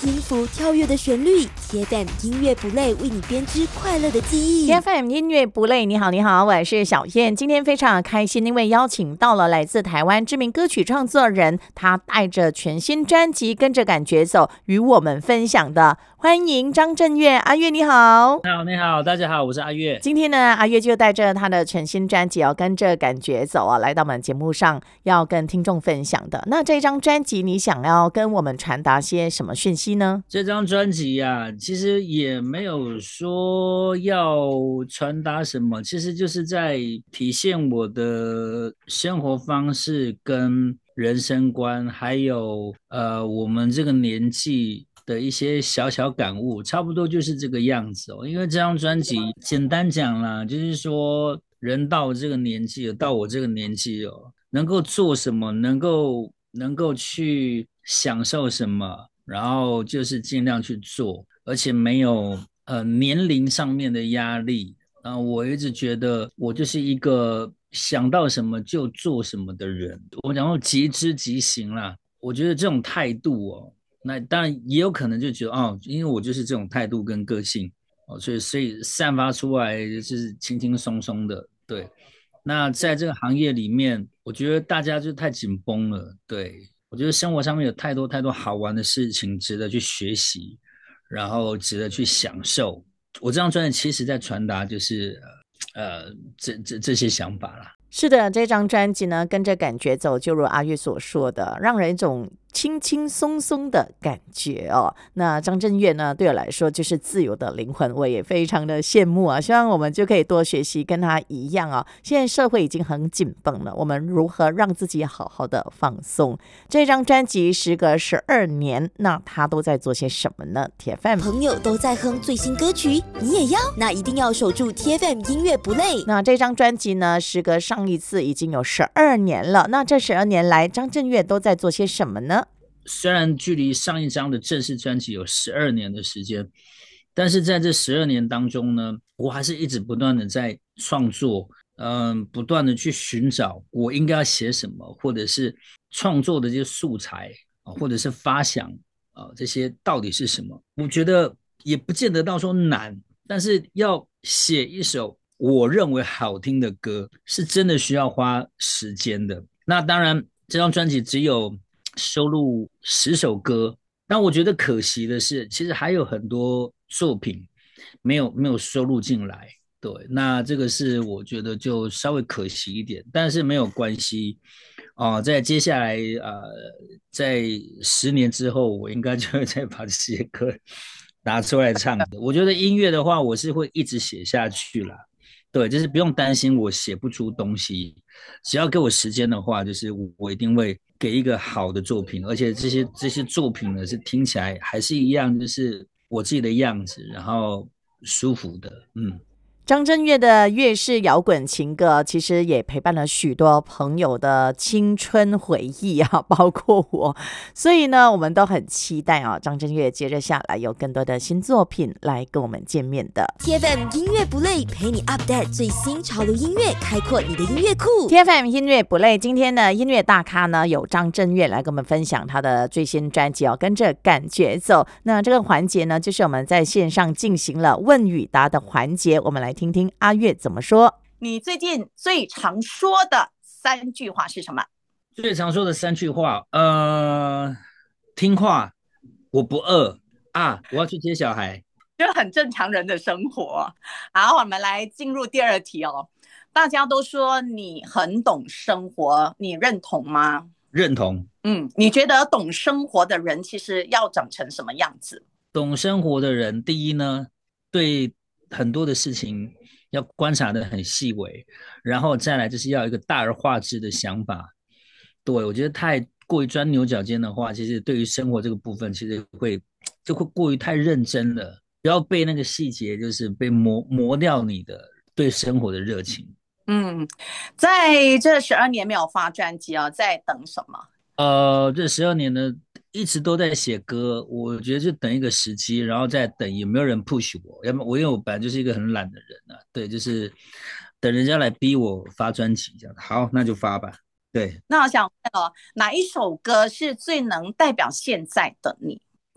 音符跳跃的旋律，TFM 音乐不累为你编织快乐的记忆。 TFM 音乐不累，你好，你好，我是小燕。今天非常开心，因为邀请到了来自台湾知名歌曲创作人，他带着全新专辑《跟着感觉走》与我们分享的。欢迎张震岳，阿岳你好。 你好，你好，大家好，我是阿岳。 今天呢，阿岳就带着他的全新专辑《跟着感觉走》来到我们节目上，要跟听众分享的。那这张专辑，你想要跟我们传达些什么讯息呢？ 这张专辑啊，其实也没有说要传达什么，其实就是在体现我的生活方式跟人生观，还有我们这个年纪的一些小小感悟，差不多就是这个样子哦。因为这张专辑简单讲啦，就是说人到这个年纪了，到我这个年纪哦，能够做什么，能够去享受什么，然后就是尽量去做，而且没有年龄上面的压力。我一直觉得我就是一个想到什么就做什么的人，我讲说即知即行啦。我觉得这种态度哦，那当然也有可能就觉得哦，因为我就是这种态度跟个性哦，所以散发出来就是轻轻松松的。对，那在这个行业里面，我觉得大家就太紧绷了。对，我觉得生活上面有太多太多好玩的事情值得去学习，然后值得去享受。我这张专辑其实在传达就是这些想法啦。 是的，这张专辑呢，跟着感觉走，就如阿岳所说的，让人一种轻轻松松的感觉哦。那张震岳呢，对我来说就是自由的灵魂，我也非常的羡慕啊。希望我们就可以多学习，跟他一样啊。现在社会已经很紧绷了，我们如何让自己好好的放松？这张专辑时隔12年，那他都在做些什么呢？ TFM 朋友都在哼最新歌曲，你也要？那一定要守住 TFM 音乐不累。 那这张专辑呢，时隔上一次已经有12年了。那这12年来，张震岳都在做些什么呢？ 虽然距离上一张的正式专辑有12年的时间，但是在这12年当中呢，我还是一直不断的在创作，不断的去寻找我应该要写什么，或者是创作的这些素材或者是发想这些到底是什么？我觉得也不见得到说难，但是要写一首我认为好听的歌，是真的需要花时间的。那当然，这张专辑只有收录10首歌，但我觉得可惜的是，其实还有很多作品没有收录进来。对，那这个是我觉得就稍微可惜一点，但是没有关系在接下来在10年之后，我应该就会再把这些歌拿出来唱的。我觉得音乐的话，我是会一直写下去啦。对，就是不用担心我写不出东西，只要给我时间的话，就是我一定会给一个好的作品，而且这些作品呢是听起来还是一样，就是我自己的样子，然后舒服的。 张震岳的粤式摇滚情歌其实也陪伴了许多朋友的青春回忆啊，包括我。所以呢，我们都很期待啊，张震岳接着下来有更多的新作品来跟我们见面的。 TFM 音乐不累，陪你 update 最新潮流音乐，开阔你的音乐库。 TFM 音乐不累，今天的音乐大咖呢有张震岳来跟我们分享他的最新专辑跟着感觉走。那这个环节呢，就是我们在线上进行了问与答的环节，我们来听听阿岳怎么说。 你最近最常说的3句话是什么？ 最常说的3句话，听话，我不饿我要去接小孩， 就很正常人的生活。好，我们来进入第2题哦。大家都说你很懂生活，你认同吗？ 认同。 你觉得懂生活的人其实要长成什么样子？ 懂生活的人，第一呢，对很多的事情要观察得很细微，然后再来就是要有一个大而化之的想法。对，我觉得太过于钻牛角尖的话，其实对于生活这个部分，其实会过于太认真了，不要被那个细节就是被磨掉你的对生活的热情。 在这12年没有发专辑在等什么？ 这12年呢，一直都在写歌，我觉得就等一个时机，然后再等有没有人 push 我，要不因为我本来就是一个很懒的人对，就是等人家来逼我发专辑这样。好，那就发吧。对， 那我想问哪一首歌是最能代表现在的你？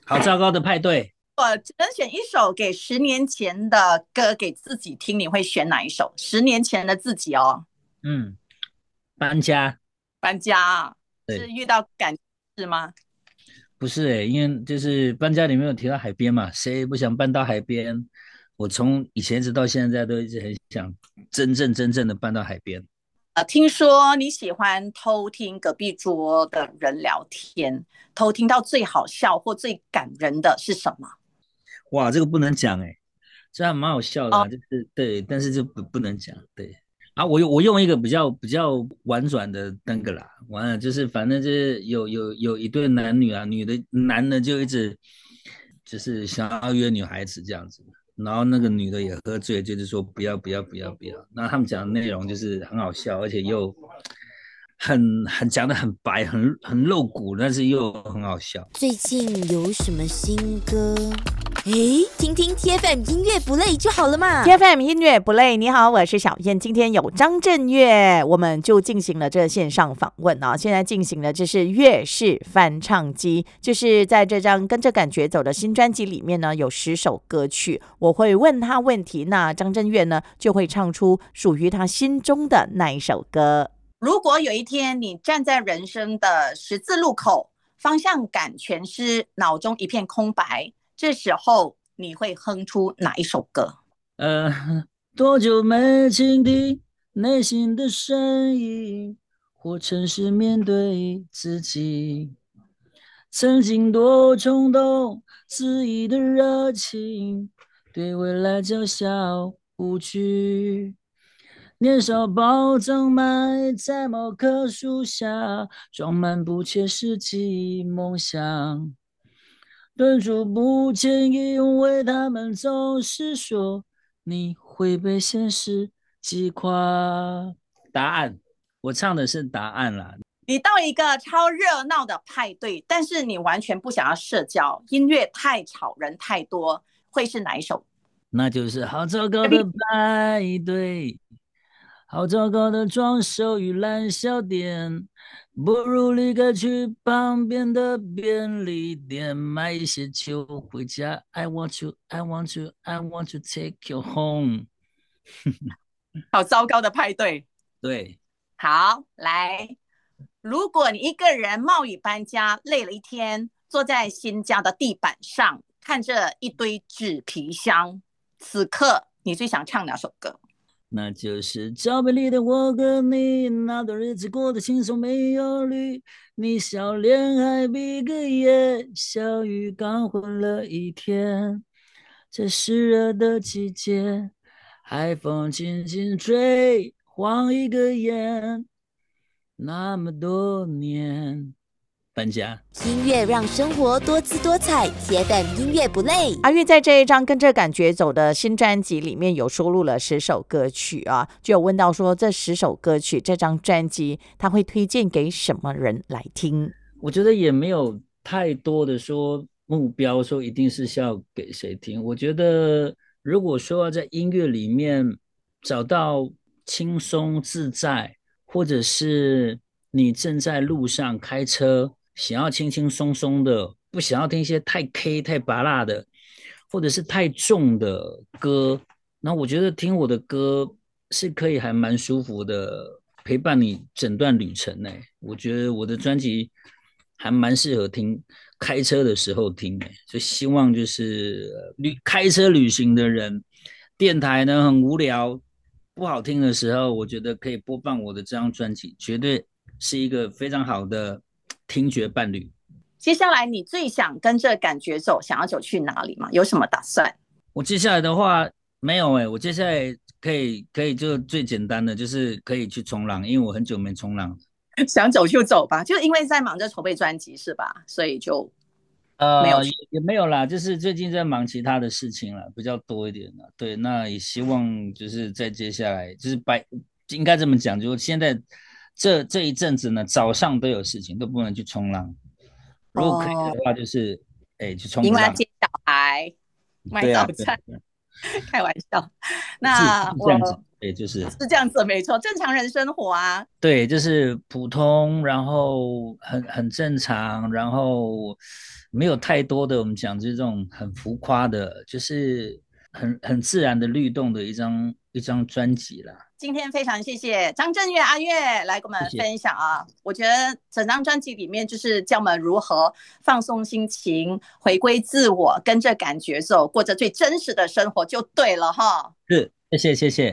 好糟糕的派对。 我只能选一首给10年前的歌给自己听，你会选哪一首？10年前的自己哦。 搬家。 搬家是对， 遇到感事吗？ 不是因为就是搬家里面有提到海边嘛，谁不想搬到海边？我从以前一直到现在都一直很想真正的搬到海边。 听说你喜欢偷听隔壁桌的人聊天，偷听到最好笑或最感人的是什么？ 哇，这个不能讲这还蛮好笑的哦， 就是对，但是就不能讲。对啊，我用一个比较婉转的那个啦，完了就是反正就是有一对男女啊，男的就一直就是想要约女孩子这样子，然后那个女的也喝醉，就是说不要不要不要不要。那他们讲的内容就是很好笑，而且又很讲的很白，很露骨，但是又很好笑。 最近有什么新歌？诶，听听 TFM 音乐不累就好了嘛。 TFM 音乐不累，你好，我是小燕。今天有张震岳，我们就进行了这线上访问啊。现在进行的这是乐式翻唱机，就是在这张跟着感觉走的新专辑里面呢，有10首歌曲，我会问他问题，那张震岳呢就会唱出属于他心中的那一首歌。 如果有一天你站在人生的十字路口，方向感全失，脑中一片空白，这时候你会哼出哪一首歌？ 多久没倾听内心的声音，或诚实面对自己？曾经多冲动，肆意的热情，对未来叫嚣无惧。年少宝藏埋在某棵树下，装满不切实际梦想。顿足不前，因为他们总是说你会被现实击垮。答案，我唱的是答案啦。 你到一个超热闹的派对，但是你完全不想要社交，音乐太吵，人太多，会是哪一首？ 那就是好糟糕的派对，好糟糕的装修与烂笑点，不如立刻去旁边的便利店买一些酒回家。I want you, I want you, I want to take you home。 好糟糕的派对。 对， 好，来，如果你一个人冒雨搬家，累了一天，坐在新家的地板上，看着一堆纸皮箱，此刻你最想唱哪首歌？ 那就是照片里的我跟你，那段日子过得轻松没忧虑。你笑脸还比个耶，小雨刚混了一天。这湿热的季节，海风轻轻吹，晃一个眼。那么多年，搬家。 音乐让生活多姿多彩，TFM 音乐不累。 阿岳在这一张跟着感觉走的新专辑里面有收录了10首歌曲啊，就有问到说这10首歌曲这张专辑他会推荐给什么人来听？ 我觉得也没有太多的说目标，说一定是要给谁听。我觉得如果说要在音乐里面找到轻松自在，或者是你正在路上开车，想要轻轻松松的，不想要听一些太 K 太拔辣的，或者是太重的歌，那我觉得听我的歌是可以还蛮舒服的，陪伴你整段旅程呢。我觉得我的专辑还蛮适合听开车的时候听的，就希望就是开车旅行的人，电台呢很无聊不好听的时候，我觉得可以播放我的这张专辑，绝对是一个非常好的听觉伴侣。 接下来你最想跟着感觉走，想要走去哪里吗？有什么打算？ 我接下来的话没有我接下来可以就最简单的就是可以去冲浪，因为我很久没冲浪。 想走就走吧，就因为在忙着筹备专辑是吧？所以就没有也没有啦，就是最近在忙其他的事情啦，比较多一点啦。对，那也希望就是在接下来就是应该这么讲，就是现在这一阵子呢，早上都有事情，都不能去冲浪。如果可以的话，就是去冲浪， 因为要接小孩、买对啊， 早餐，开玩笑。 是那这样子。 对，就是是这样子，没错，正常人生活啊。 对，就是普通，然后很正常，然后没有太多的我们讲这种很浮夸的，就是很自然的律动的一张专辑啦。 今天非常谢谢张震岳阿岳来跟我们分享啊，我觉得整张专辑里面就是教我们如何放松心情，回归自我，跟着感觉走，过着最真实的生活就对了哈。 是，谢谢。